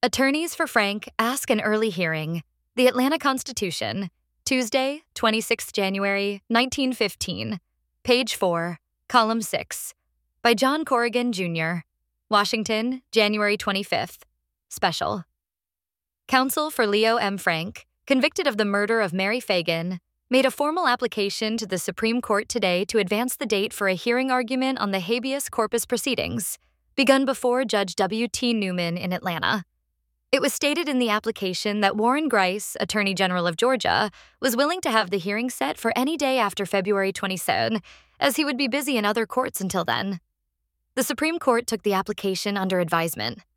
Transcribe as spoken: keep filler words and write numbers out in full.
Attorneys for Frank ask an early hearing. The Atlanta Constitution, Tuesday, twenty-sixth of January, nineteen fifteen. Page four, Column six. By John Corrigan, Junior Washington, January twenty-fifth. Special. Counsel for Leo M. Frank, convicted of the murder of Mary Fagan, made a formal application to the Supreme Court today to advance the date for a hearing argument on the habeas corpus proceedings, begun before Judge W T Newman in Atlanta. It was stated in the application that Warren Grice, Attorney General of Georgia, was willing to have the hearing set for any day after February twenty-seventh, as he would be busy in other courts until then. The Supreme Court took the application under advisement.